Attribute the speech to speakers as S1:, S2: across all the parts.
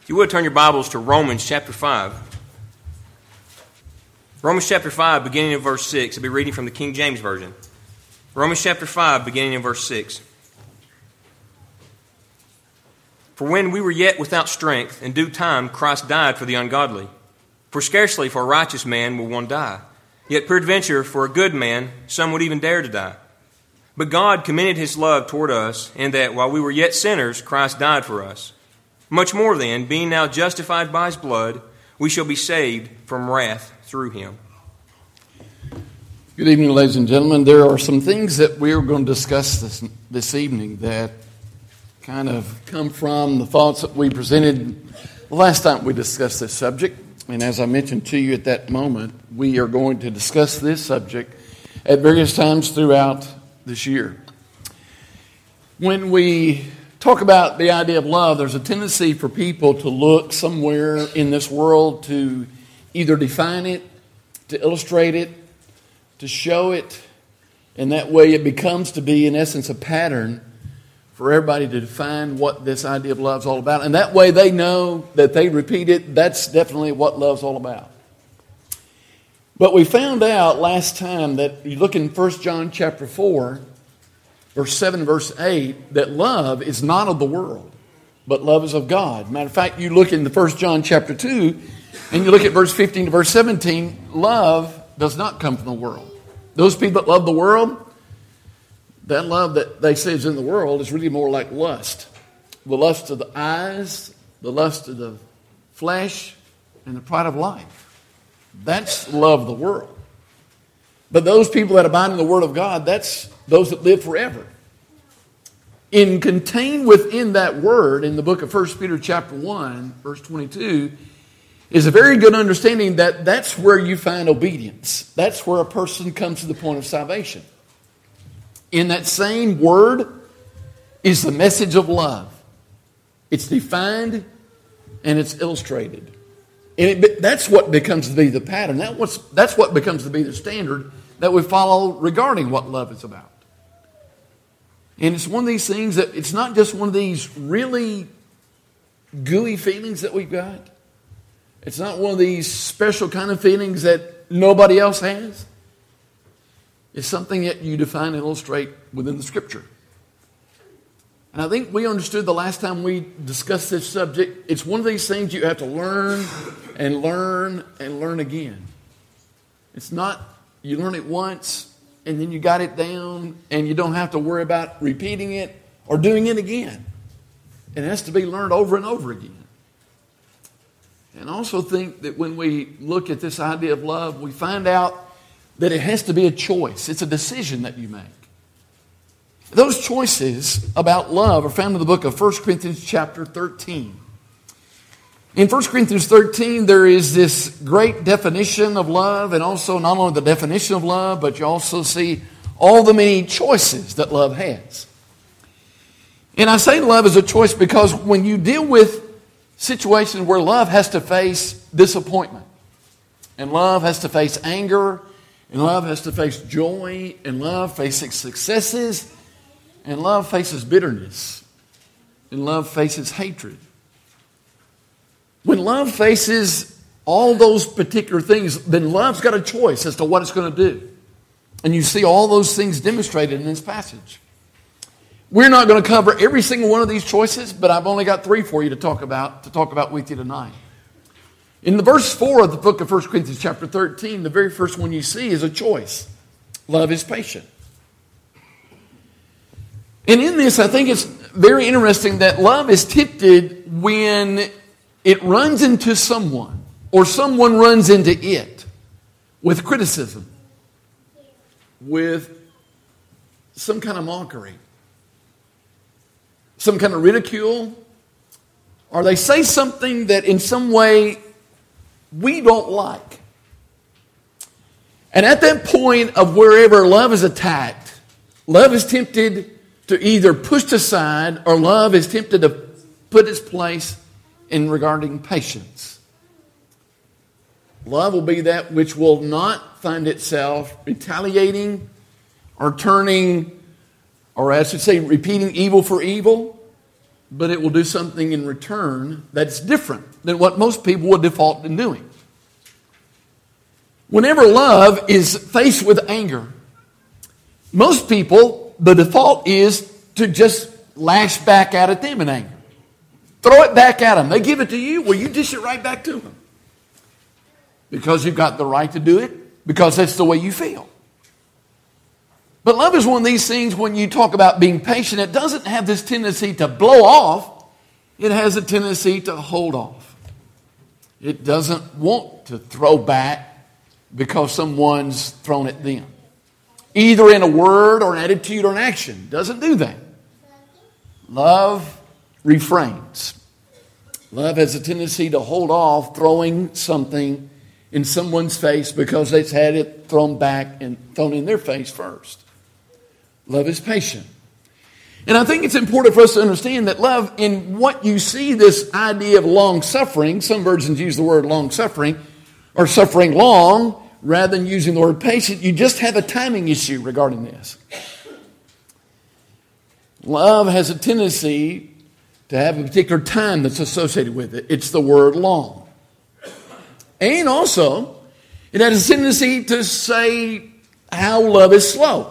S1: If you would, turn your Bibles to Romans chapter 5. Romans chapter 5, beginning in verse 6. I'll be reading from the King James Version. Romans chapter 5, beginning in verse 6. For when we were yet without strength, in due time Christ died for the ungodly. For scarcely for a righteous man will one die. Yet peradventure for a good man some would even dare to die. But God commended His love toward us, in that while we were yet sinners, Christ died for us. Much more then, being now justified by His blood, we shall be saved from wrath through Him.
S2: Good evening, ladies and gentlemen. There are some things that we are going to discuss this evening that kind of come from the thoughts that we presented the last time we discussed this subject. And as I mentioned to you at that moment, we are going to discuss this subject at various times throughout this year. When we talk about the idea of love, there's a tendency for people to look somewhere in this world to either define it, to illustrate it, to show it, and that way it becomes to be, in essence, a pattern for everybody to define what this idea of love is all about. And that way they know that they repeat it, that's definitely what love's all about. But we found out last time that you look in 1 John chapter 4, verse 7 and verse 8, that love is not of the world, but love is of God. Matter of fact, you look in the 1 John chapter 2, and you look at verse 15 to verse 17, love does not come from the world. Those people that love the world, that love that they say is in the world is really more like lust. The lust of the eyes, the lust of the flesh, and the pride of life. That's love of the world. But those people that abide in the Word of God, that's those that live forever. Contained within that word, in the book of 1 Peter chapter 1, verse 22, is a very good understanding that that's where you find obedience. That's where a person comes to the point of salvation. In that same word is the message of love. It's defined and it's illustrated. And that's what becomes to be the pattern. That's what becomes to be the standard that we follow regarding what love is about. And it's one of these things that it's not just one of these really gooey feelings that we've got. It's not one of these special kind of feelings that nobody else has. It's something that you define and illustrate within the Scripture. And I think we understood the last time we discussed this subject, it's one of these things you have to learn and learn and learn again. It's not you learn it once and then you got it down and you don't have to worry about repeating it or doing it again. It has to be learned over and over again. And I also think that when we look at this idea of love, we find out that it has to be a choice. It's a decision that you make. Those choices about love are found in the book of 1 Corinthians chapter 13. In 1 Corinthians 13, there is this great definition of love, and also not only the definition of love, but you also see all the many choices that love has. And I say love is a choice because when you deal with situations where love has to face disappointment, and love has to face anger, and love has to face joy, and love faces successes, and love faces bitterness, and love faces hatred. When love faces all those particular things, then love's got a choice as to what it's going to do. And you see all those things demonstrated in this passage. We're not going to cover every single one of these choices, but I've only got 3 for you to talk about with you tonight. In the verse 4 of the book of 1 Corinthians chapter 13, the very first one you see is a choice. Love is patient. And in this, I think it's very interesting that love is tempted when it runs into someone or someone runs into it with criticism, with some kind of mockery, some kind of ridicule, or they say something that in some way we don't like. And at that point of wherever love is attacked, love is tempted to either push aside or love is tempted to put its place in regarding patience. Love will be that which will not find itself retaliating or turning, or I should say repeating evil for evil, but it will do something in return that's different than what most people would default in doing. Whenever love is faced with anger, most people, the default is to just lash back out at them in anger. Throw it back at them. They give it to you, well, you dish it right back to them. Because you've got the right to do it, because that's the way you feel. But love is one of these things, when you talk about being patient, it doesn't have this tendency to blow off. It has a tendency to hold off. It doesn't want to throw back because someone's thrown at them. Either in a word or an attitude or an action. It doesn't do that. Love refrains. Love has a tendency to hold off throwing something in someone's face because they've had it thrown back and thrown in their face first. Love is patient. And I think it's important for us to understand that love, in what you see, this idea of long-suffering, some versions use the word long-suffering, or suffering long, rather than using the word patient, you just have a timing issue regarding this. Love has a tendency to have a particular time that's associated with it. It's the word long. And also, it has a tendency to say how love is slow.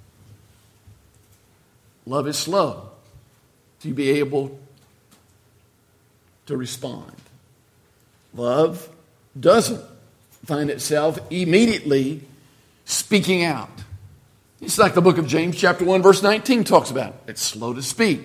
S2: Love is slow to be able to respond. Love doesn't find itself immediately speaking out. It's like the book of James chapter 1 verse 19 talks about. It's slow to speak.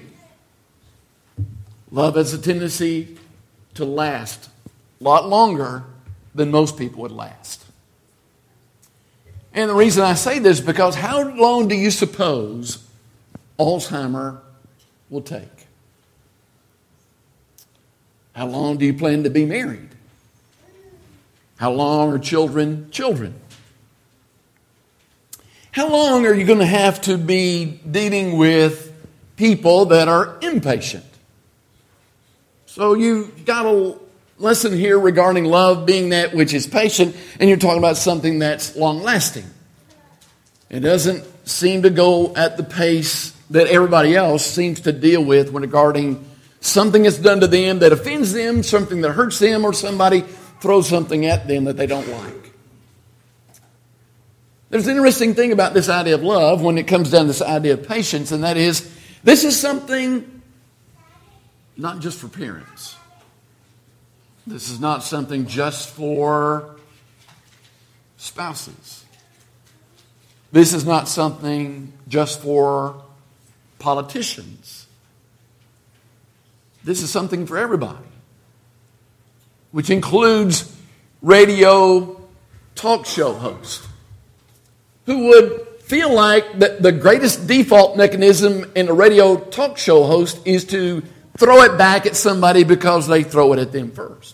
S2: Love has a tendency to last a lot longer than most people would last. And the reason I say this is because how long do you suppose Alzheimer will take? How long do you plan to be married? How long are children? How long are you going to have to be dealing with people that are impatient? So you've got a lesson here regarding love being that which is patient, and you're talking about something that's long-lasting. It doesn't seem to go at the pace that everybody else seems to deal with when regarding something that's done to them that offends them, something that hurts them, or somebody throws something at them that they don't like. There's an interesting thing about this idea of love when it comes down to this idea of patience, and that is, this is something not just for parents. This is not something just for spouses. This is not something just for politicians. This is something for everybody, which includes radio talk show hosts who would feel like that the greatest default mechanism in a radio talk show host is to throw it back at somebody because they throw it at them first.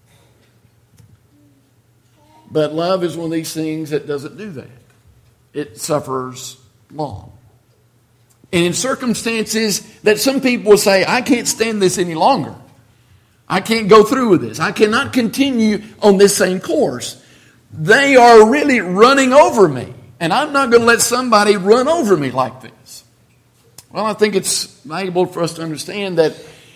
S2: But love is one of these things that doesn't do that. It suffers long. And in circumstances that some people will say, I can't stand this any longer. I can't go through with this. I cannot continue on this same course. They are really running over me. And I'm not going to let somebody run over me like this. Well, I think it's valuable for us to understand that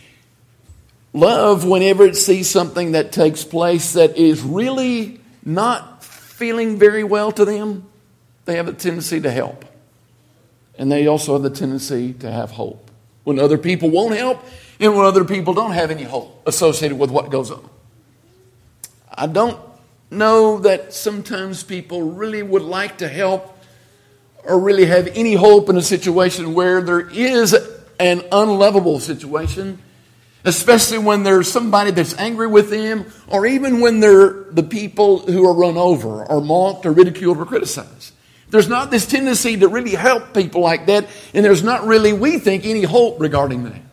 S2: love, whenever it sees something that takes place that is really not feeling very well to them, they have a tendency to help. And they also have the tendency to have hope. When other people won't help, and when other people don't have any hope associated with what goes on. I don't know that sometimes people really would like to help or really have any hope in a situation where there is an unlovable situation, especially when there's somebody that's angry with them, or even when they're the people who are run over or mocked or ridiculed or criticized. There's not this tendency to really help people like that, and there's not really, we think, any hope regarding that.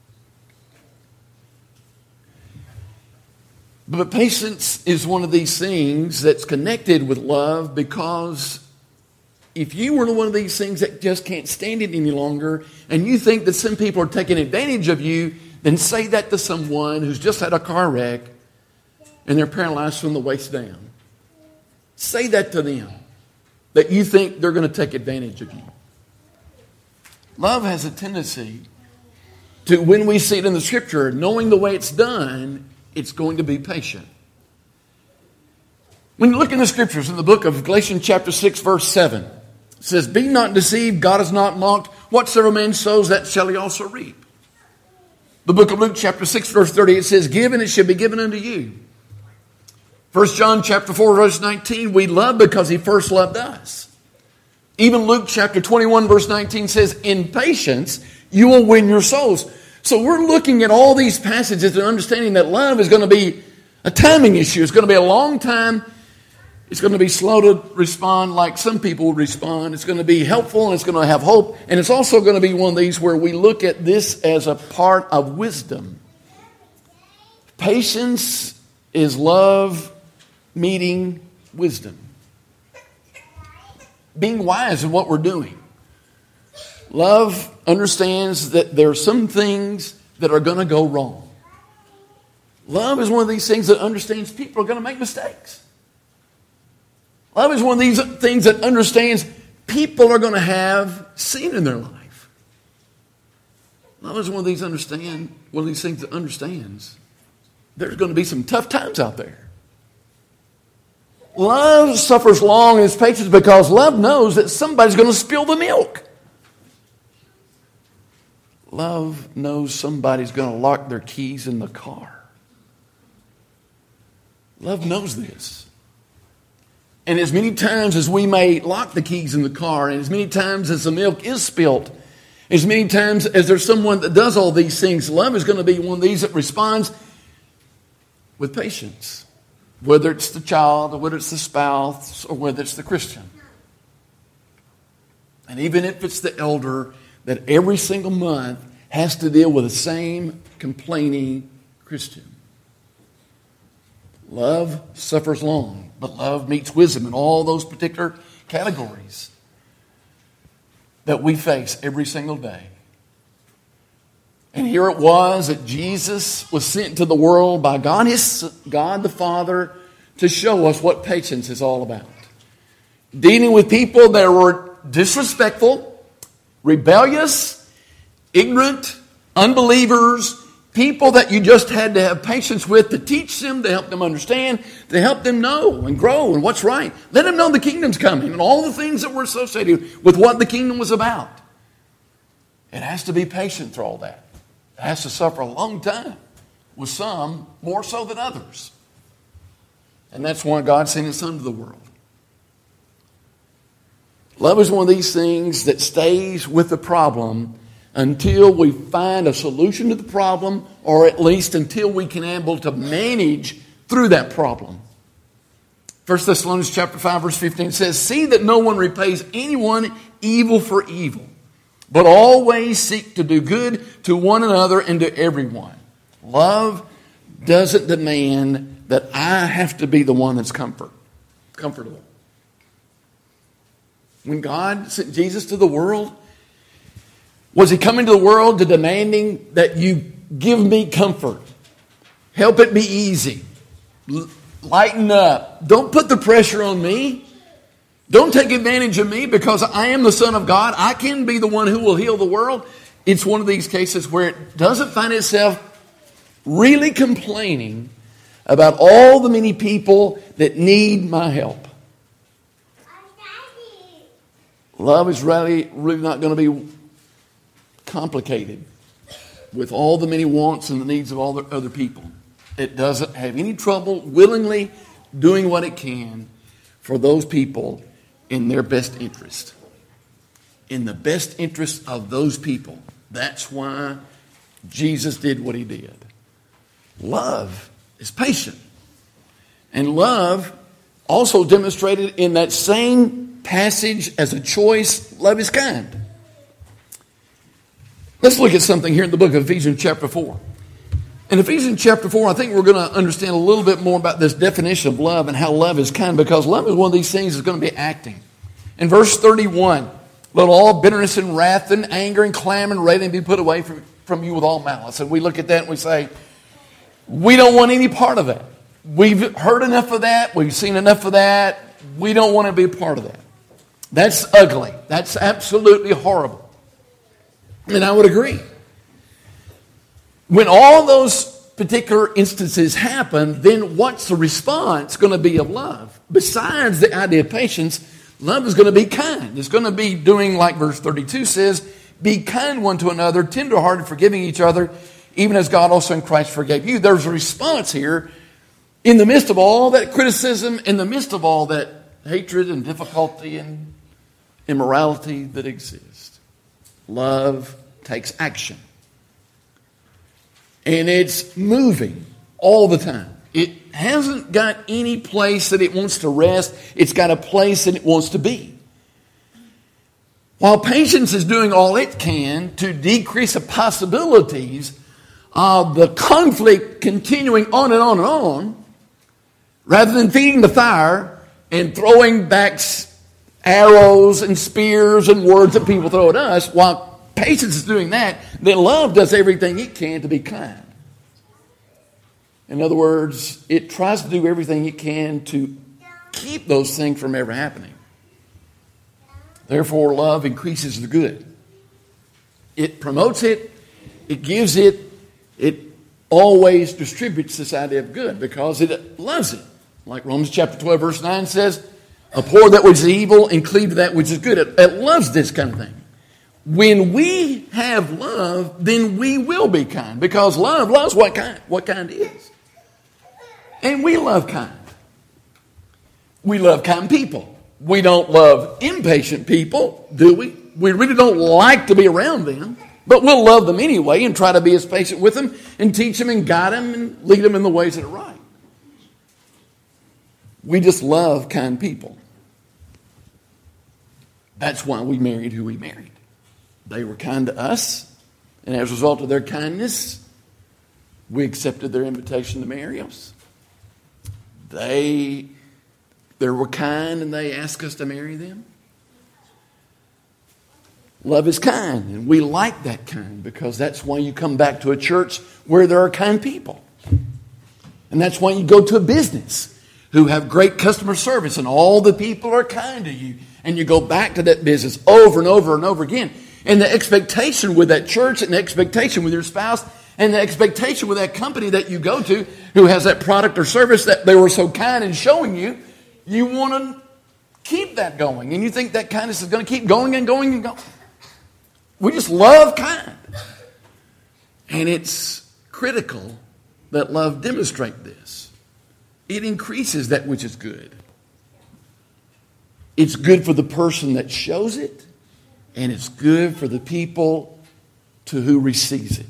S2: But patience is one of these things that's connected with love, because if you were one of these things that just can't stand it any longer, and you think that some people are taking advantage of you, then say that to someone who's just had a car wreck and they're paralyzed from the waist down. Say that to them, that you think they're going to take advantage of you. Love has a tendency to when we see it in the Scripture, knowing the way it's done, it's going to be patient. When you look in the Scriptures, in the book of Galatians chapter 6, verse 7, it says, "Be not deceived, God is not mocked. Whatsoever man sows, that shall he also reap." The book of Luke chapter 6, verse 30, it says, "Give, and it shall be given unto you." 1 John chapter 4, verse 19, "We love because he first loved us." Even Luke chapter 21, verse 19 says, "In patience you will win your souls." So we're looking at all these passages and understanding that love is going to be a timing issue. It's going to be a long time. It's going to be slow to respond like some people would respond. It's going to be helpful and it's going to have hope. And it's also going to be one of these where we look at this as a part of wisdom. Patience is love meeting wisdom. Being wise in what we're doing. Love understands that there are some things that are going to go wrong. Love is one of these things that understands people are going to make mistakes. Love is one of these things that understands people are going to have sin in their life. Love is one of these things that understands there's going to be some tough times out there. Love suffers long and is patient because love knows that somebody's going to spill the milk. Love knows somebody's going to lock their keys in the car. Love knows this. And as many times as we may lock the keys in the car, and as many times as the milk is spilt, as many times as there's someone that does all these things, love is going to be one of these that responds with patience. Whether it's the child, or whether it's the spouse, or whether it's the Christian. And even if it's the elder that every single month has to deal with the same complaining Christian. Love suffers long, but love meets wisdom in all those particular categories that we face every single day. And here it was that Jesus was sent to the world by God the Father to show us what patience is all about. Dealing with people that were disrespectful, rebellious, ignorant, unbelievers, people that you just had to have patience with to teach them, to help them understand, to help them know and grow and what's right. Let them know the kingdom's coming and all the things that were associated with what the kingdom was about. It has to be patient through all that. It has to suffer a long time, with some more so than others. And that's why God sent His Son to the world. Love is one of these things that stays with the problem until we find a solution to the problem, or at least until we can be able to manage through that problem. 1 Thessalonians chapter 5, verse 15 says, "See that no one repays anyone evil for evil, but always seek to do good to one another and to everyone." Love doesn't demand that I have to be the one that's comfortable. When God sent Jesus to the world, was He coming to the world to demanding that you give me comfort? Help it be easy. Lighten up. Don't put the pressure on me. Don't take advantage of me because I am the Son of God. I can be the one who will heal the world. It's one of these cases where it doesn't find itself really complaining about all the many people that need my help. Love is really not going to be complicated with all the many wants and the needs of all the other people. It doesn't have any trouble willingly doing what it can for those people in their best interest. In the best interest of those people. That's why Jesus did what He did. Love is patient. And love also demonstrated in that same passage as a choice. Love is kind. Let's look at something here in the book of Ephesians chapter 4. In Ephesians chapter 4, I think we're going to understand a little bit more about this definition of love and how love is kind, because love is one of these things that's going to be acting. In verse 31, "Let all bitterness and wrath and anger and clamor and railing be put away from you with all malice." And we look at that and we say, we don't want any part of that. We've heard enough of that. We've seen enough of that. We don't want to be a part of that. That's ugly. That's absolutely horrible. And I would agree. When all those particular instances happen, then what's the response going to be of love? Besides the idea of patience, love is going to be kind. It's going to be doing like verse 32 says, be kind one to another, tenderhearted, forgiving each other, even as God also in Christ forgave you. There's a response here in the midst of all that criticism, in the midst of all that hatred and difficulty and immorality that exists. Love takes action. And it's moving all the time. It hasn't got any place that it wants to rest. It's got a place that it wants to be. While patience is doing all it can to decrease the possibilities of the conflict continuing on and on and on, rather than feeding the fire and throwing back arrows and spears and words that people throw at us, while patience is doing that, then love does everything it can to be kind. In other words, it tries to do everything it can to keep those things from ever happening. Therefore, love increases the good. It promotes it, it gives it, it always distributes this idea of good because it loves it. Like Romans chapter 12, verse 9 says, abhor that which is evil and cleave to that which is good. It loves this kind of thing. When we have love, then we will be kind. Because love loves what kind is. And we love kind. We love kind people. We don't love impatient people, do we? We really don't like to be around them. But we'll love them anyway and try to be as patient with them and teach them and guide them and lead them in the ways that are right. We just love kind people. That's why we married who we married. They were kind to us, and as a result of their kindness, we accepted their invitation to marry us. They were kind, and they asked us to marry them. Love is kind, and we like that kind because that's why you come back to a church where there are kind people. And that's why you go to a business who have great customer service, and all the people are kind to you. And you go back to that business over and over and over again. And the expectation with that church and the expectation with your spouse and the expectation with that company that you go to who has that product or service that they were so kind in showing you, you want to keep that going. And you think that kindness is going to keep going and going and going. We just love kind. And it's critical that love demonstrate this. It increases that which is good. It's good for the person that shows it, and it's good for the people to who receives it.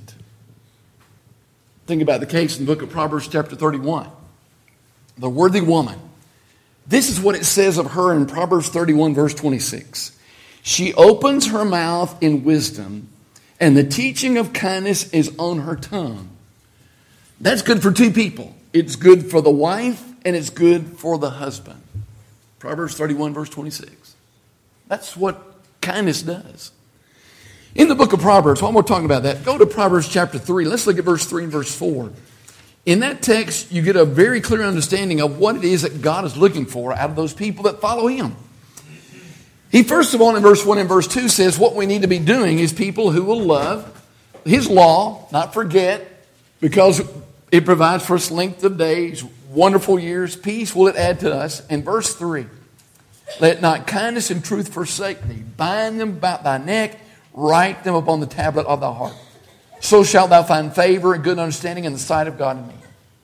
S2: Think about the case in the book of Proverbs chapter 31. The worthy woman. This is what it says of her in Proverbs 31 verse 26. She opens her mouth in wisdom, and the teaching of kindness is on her tongue. That's good for two people. It's good for the wife, and it's good for the husband. Proverbs 31 verse 26. That's what kindness does. In the book of Proverbs, while we're talking about that, go to Proverbs chapter 3. Let's look at verse 3 and verse 4. In that text, you get a very clear understanding of what it is that God is looking for out of those people that follow Him. He, first of all, in verse 1 and verse 2 says what we need to be doing is people who will love His law, not forget, because it provides for us length of days, wonderful years, peace will it add to us. And verse 3, let not kindness and truth forsake thee. Bind them about thy neck, write them upon the tablet of thy heart. So shalt thou find favor and good understanding in the sight of God and man.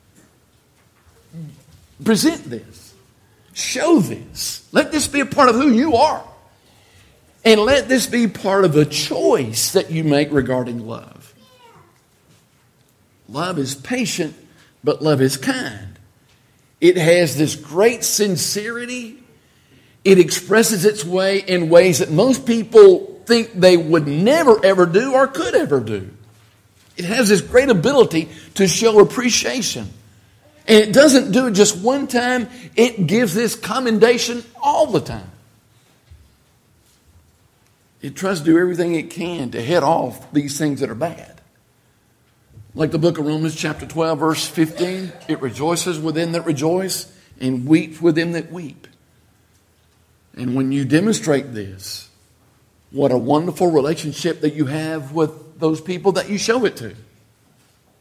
S2: Present this. Show this. Let this be a part of who you are. And let this be part of a choice that you make regarding love. Love is patient, but love is kind. It has this great sincerity. It expresses its way in ways that most people think they would never ever do or could ever do. It has this great ability to show appreciation. And it doesn't do it just one time. It gives this commendation all the time. It tries to do everything it can to head off these things that are bad. Like the book of Romans chapter 12 verse 15, it rejoices with them that rejoice and weeps with them that weep. And when you demonstrate this, what a wonderful relationship that you have with those people that you show it to.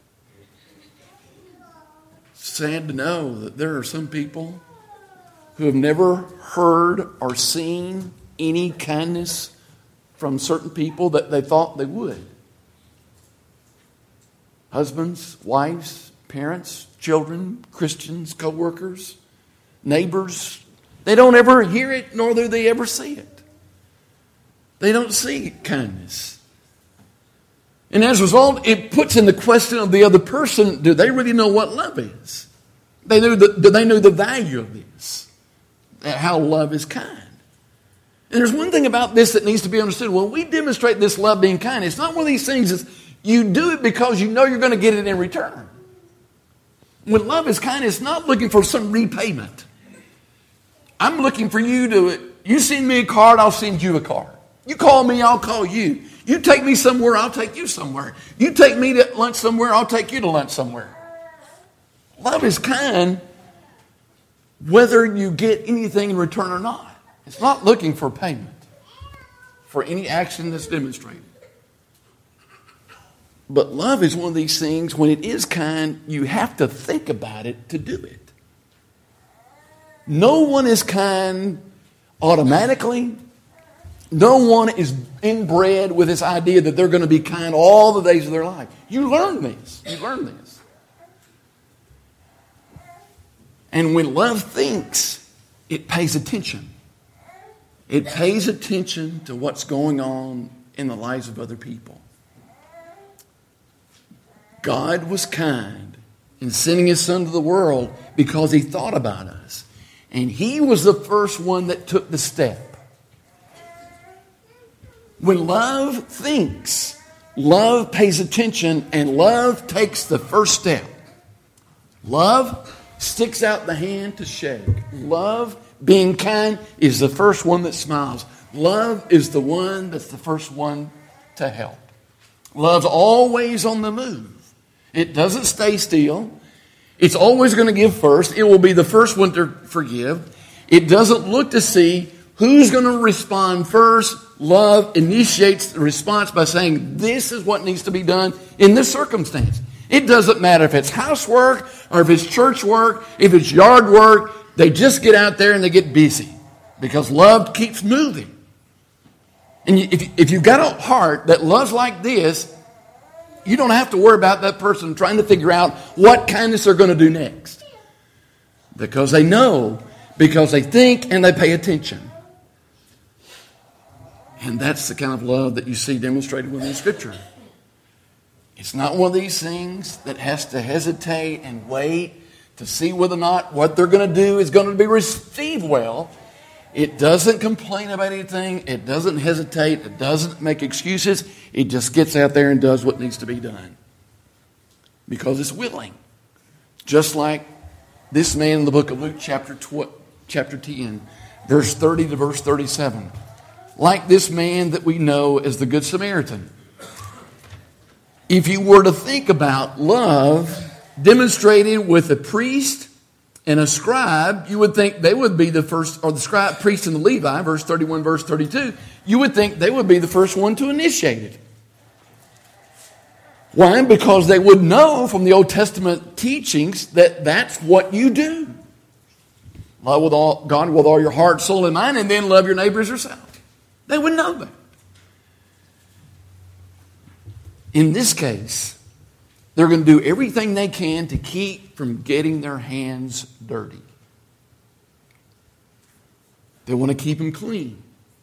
S2: sad to know that there are some people who have never heard or seen any kindness from certain people that they thought they would. Husbands, wives, parents, children, Christians, co-workers, neighbors. They don't ever hear it, nor do they ever see it. They don't see kindness. And as a result, it puts in the question of the other person, do they really know what love is? Do they know the value of this? How love is kind. And there's one thing about this that needs to be understood. When we demonstrate this love being kind, it's not one of these things that you do it because you know you're going to get it in return. When love is kind, it's not looking for some repayment. I'm looking for you send me a card, I'll send you a card. You call me, I'll call you. You take me somewhere, I'll take you somewhere. You take me to lunch somewhere, I'll take you to lunch somewhere. Love is kind whether you get anything in return or not. It's not looking for payment for any action that's demonstrated. But love is one of these things, when it is kind, you have to think about it to do it. No one is kind automatically. No one is inbred with this idea that they're going to be kind all the days of their life. You learn this. You learn this. And when love thinks, it pays attention. It pays attention to what's going on in the lives of other people. God was kind in sending His Son to the world because He thought about us. And He was the first one that took the step. When love thinks, love pays attention, and love takes the first step. Love sticks out the hand to shake. Love, being kind, is the first one that smiles. Love is the one that's the first one to help. Love's always on the move. It doesn't stay still. It's always going to give first. It will be the first one to forgive. It doesn't look to see who's going to respond first. Love initiates the response by saying, this is what needs to be done in this circumstance. It doesn't matter if it's housework or if it's church work, if it's yard work. They just get out there and they get busy because love keeps moving. And if you've got a heart that loves like this, you don't have to worry about that person trying to figure out what kindness they're going to do next. Because they know, because they think and they pay attention. And that's the kind of love that you see demonstrated within Scripture. It's not one of these things that has to hesitate and wait to see whether or not what they're going to do is going to be received well. It doesn't complain about anything. It doesn't hesitate. It doesn't make excuses. It just gets out there and does what needs to be done. Because it's willing. Just like this man in the book of Luke chapter 10, verse 30 to verse 37. Like this man that we know as the Good Samaritan. If you were to think about love demonstrated with a priest and a scribe, you would think they would be the first, or the scribe, priest, and the Levi, verse 31, verse 32, you would think they would be the first one to initiate it. Why? Because they would know from the Old Testament teachings that that's what you do. Love God with all your heart, soul, and mind, and then love your neighbor as yourself. They would know that. In this case, they're going to do everything they can to keep from getting their hands dirty. They want to keep them clean.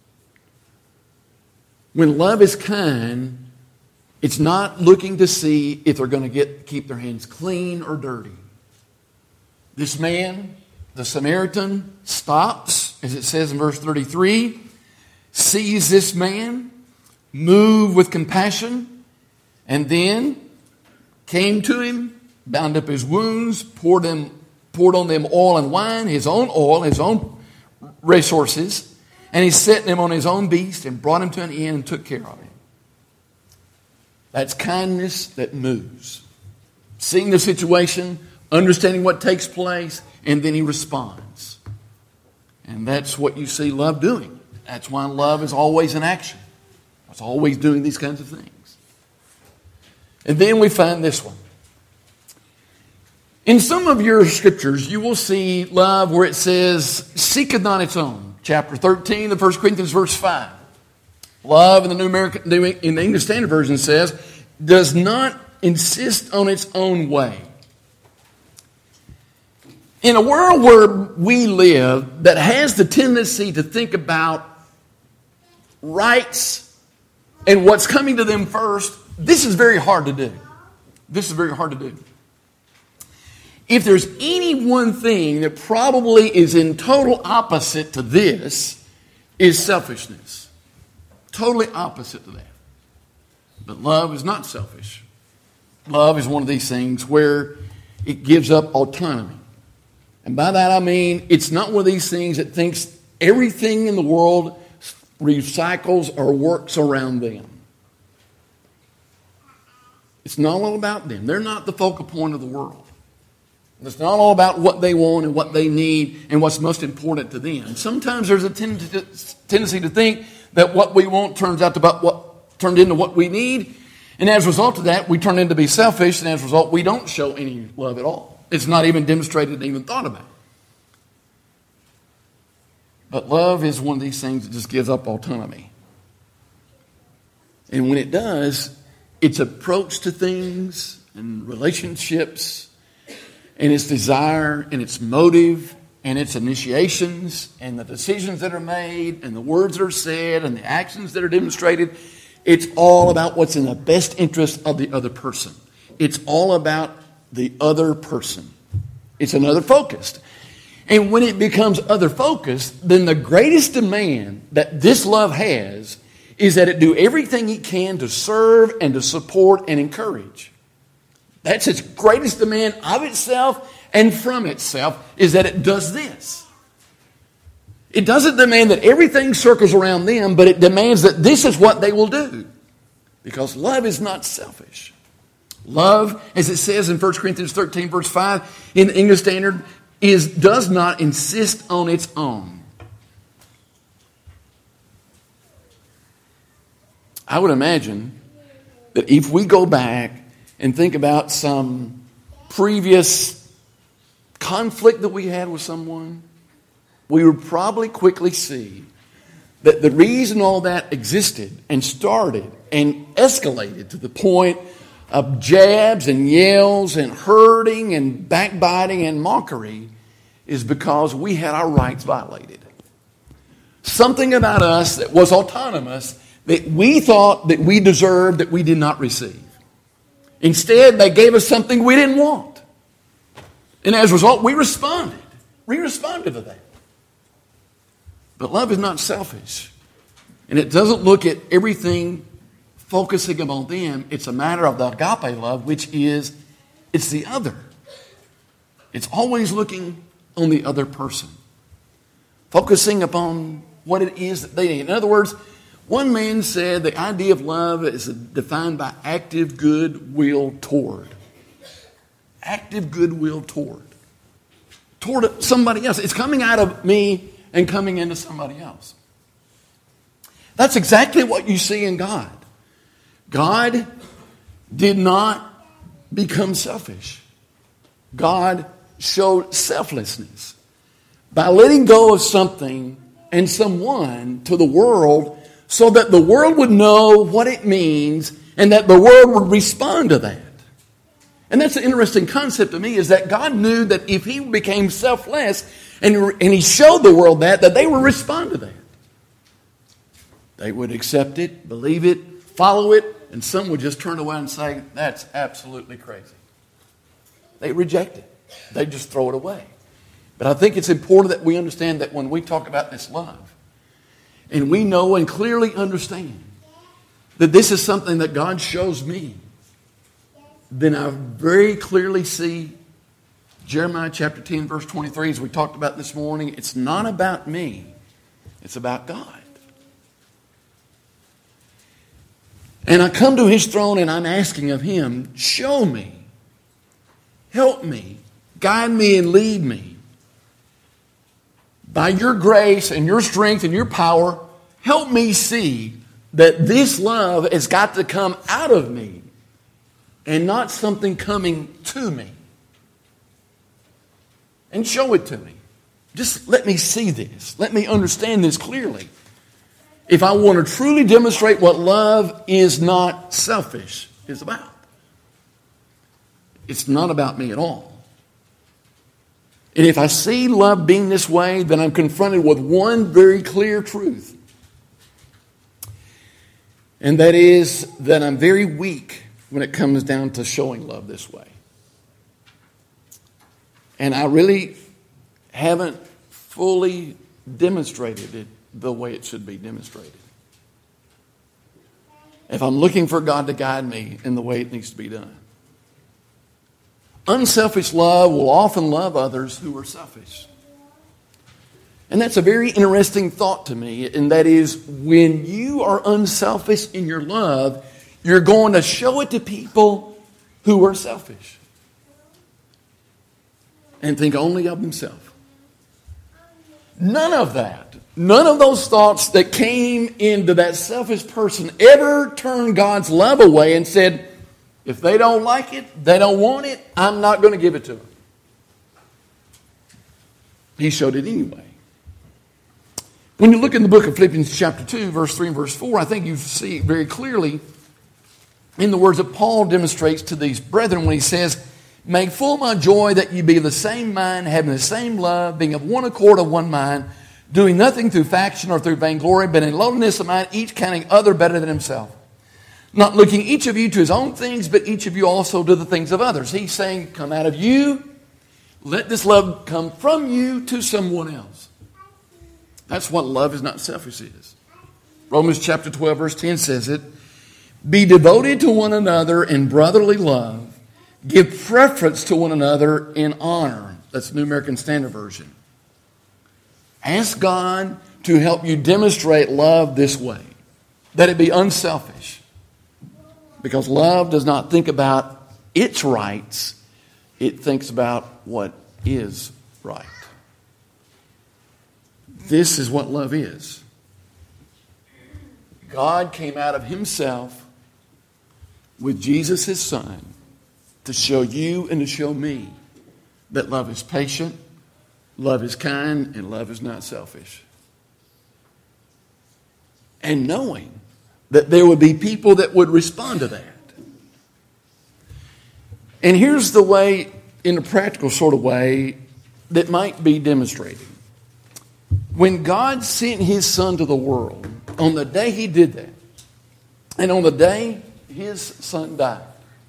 S2: When love is kind, it's not looking to see if they're going to keep their hands clean or dirty. This man, the Samaritan, stops, as it says in verse 33, sees this man, moved with compassion, and then came to him, bound up his wounds, poured on them oil and wine, his own oil, his own resources, and he set them on his own beast and brought him to an inn and took care of him. That's kindness that moves. Seeing the situation, understanding what takes place, and then he responds. And that's what you see love doing. That's why love is always in action. It's always doing these kinds of things. And then we find this one. In some of your scriptures, you will see love where it says, seeketh not its own. Chapter 13 of 1 Corinthians, verse 5. Love in the English Standard Version says, does not insist on its own way. In a world where we live that has the tendency to think about rights and what's coming to them first, this is very hard to do. This is very hard to do. If there's any one thing that probably is in total opposite to this, is selfishness. Totally opposite to that. But love is not selfish. Love is one of these things where it gives up autonomy. And by that I mean it's not one of these things that thinks everything in the world recycles or works around them. It's not all about them. They're not the focal point of the world. It's not all about what they want and what they need and what's most important to them. Sometimes there's a tendency to think that what we want turns into what we need. And as a result of that, we turn into be selfish. And as a result, we don't show any love at all. It's not even demonstrated and even thought about. But love is one of these things that just gives up autonomy. And when it does, its approach to things and relationships and its desire and its motive and its initiations and the decisions that are made and the words that are said and the actions that are demonstrated, it's all about what's in the best interest of the other person. It's all about the other person. It's another focused. And when it becomes other focused, then the greatest demand that this love has is that it do everything it can to serve and to support and encourage. That's its greatest demand of itself and from itself, is that it does this. It doesn't demand that everything circles around them, but it demands that this is what they will do. Because love is not selfish. Love, as it says in 1 Corinthians 13, verse 5, in the English Standard, does not insist on its own. I would imagine that if we go back and think about some previous conflict that we had with someone, we would probably quickly see that the reason all that existed and started and escalated to the point of jabs and yells and hurting and backbiting and mockery is because we had our rights violated. Something about us that was autonomous that we thought that we deserved that we did not receive. Instead, they gave us something we didn't want. And as a result, we responded. We responded to that. But love is not selfish. And it doesn't look at everything focusing upon them. It's a matter of the agape love, which is, it's the other. It's always looking on the other person. Focusing upon what it is that they need. In other words, one man said the idea of love is defined by active goodwill toward. Active goodwill toward. Toward somebody else. It's coming out of me and coming into somebody else. That's exactly what you see in God. God did not become selfish. God showed selflessness by letting go of something and someone to the world so that the world would know what it means and that the world would respond to that. And that's an interesting concept to me, is that God knew that if He became selfless and He showed the world that they would respond to that. They would accept it, believe it, follow it, and some would just turn away and say, that's absolutely crazy. They reject it. They just throw it away. But I think it's important that we understand that when we talk about this love, and we know and clearly understand that this is something that God shows me, then I very clearly see Jeremiah chapter 10, verse 23, as we talked about this morning. It's not about me. It's about God. And I come to His throne and I'm asking of Him, show me, help me, guide me and lead me. By your grace and your strength and your power, help me see that this love has got to come out of me and not something coming to me. And show it to me. Just let me see this. Let me understand this clearly. If I want to truly demonstrate what love is not selfish is about. It's not about me at all. And if I see love being this way, then I'm confronted with one very clear truth. And that is that I'm very weak when it comes down to showing love this way. And I really haven't fully demonstrated it the way it should be demonstrated. If I'm looking for God to guide me in the way it needs to be done. Unselfish love will often love others who are selfish. And that's a very interesting thought to me, and that is when you are unselfish in your love, you're going to show it to people who are selfish and think only of themselves. None of that, none of those thoughts that came into that selfish person ever turned God's love away and said, if they don't like it, they don't want it, I'm not going to give it to them. He showed it anyway. When you look in the book of Philippians chapter 2, verse 3 and verse 4, I think you see very clearly in the words that Paul demonstrates to these brethren when he says, make full my joy that you be of the same mind, having the same love, being of one accord of one mind, doing nothing through faction or through vainglory, but in lowliness of mind, each counting other better than himself. Not looking each of you to his own things, but each of you also to the things of others. He's saying, come out of you. Let this love come from you to someone else. That's what love is not selfish is. Romans chapter 12 verse 10 says it. Be devoted to one another in brotherly love. Give preference to one another in honor. That's the New American Standard Version. Ask God to help you demonstrate love this way. That it be unselfish. Because love does not think about its rights. It thinks about what is right. This is what love is. God came out of himself with Jesus his son to show you and to show me that love is patient, love is kind, and love is not selfish. And knowing that there would be people that would respond to that. And here's the way, in a practical sort of way, that might be demonstrated. When God sent his son to the world, on the day he did that, and on the day his son died,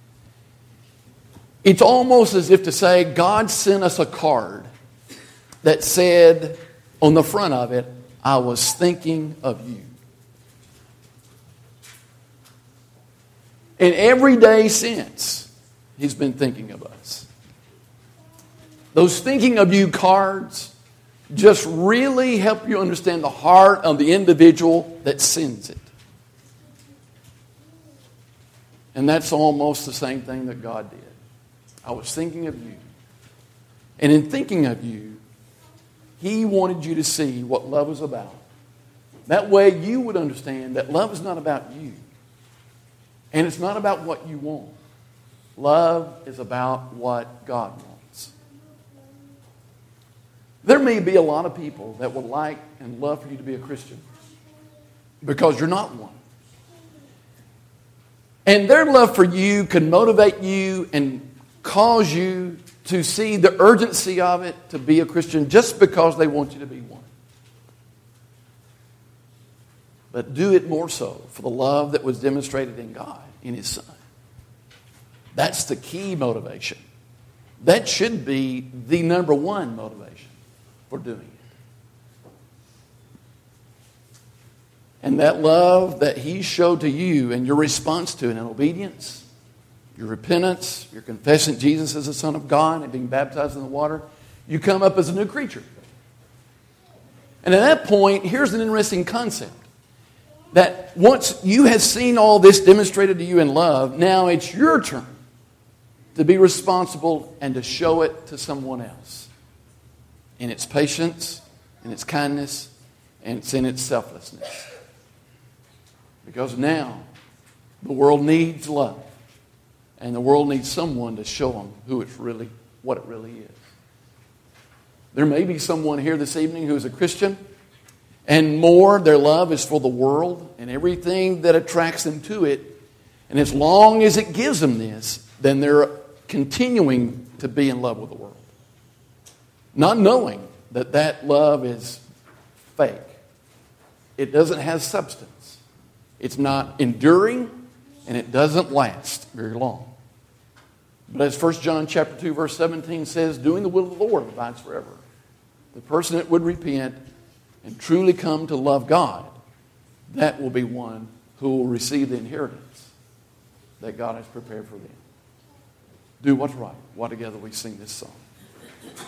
S2: it's almost as if to say God sent us a card that said on the front of it, I was thinking of you. And every day since, he's been thinking of us. Those thinking of you cards just really help you understand the heart of the individual that sends it. And that's almost the same thing that God did. I was thinking of you. And in thinking of you, he wanted you to see what love was about. That way you would understand that love is not about you. And it's not about what you want. Love is about what God wants. There may be a lot of people that would like and love for you to be a Christian because you're not one. And their love for you can motivate you and cause you to see the urgency of it to be a Christian just because they want you to be one. But do it more so for the love that was demonstrated in God, in his son. That's the key motivation. That should be the number one motivation for doing it. And that love that he showed to you and your response to it in obedience, your repentance, your confessing Jesus as the Son of God and being baptized in the water, you come up as a new creature. And at that point, here's an interesting concept. That once you have seen all this demonstrated to you in love, now it's your turn to be responsible and to show it to someone else. In its patience, in its kindness, and it's in its selflessness. Because now the world needs love. And the world needs someone to show them what it really is. There may be someone here this evening who is a Christian, and more, their love is for the world and everything that attracts them to it. And as long as it gives them this, then they're continuing to be in love with the world, not knowing that that love is fake. It doesn't have substance. It's not enduring, and it doesn't last very long. But as 1 John chapter 2, verse 17 says, doing the will of the Lord abides forever. The person that would repent and truly come to love God, that will be one who will receive the inheritance that God has prepared for them. Do what's right while together we sing this song.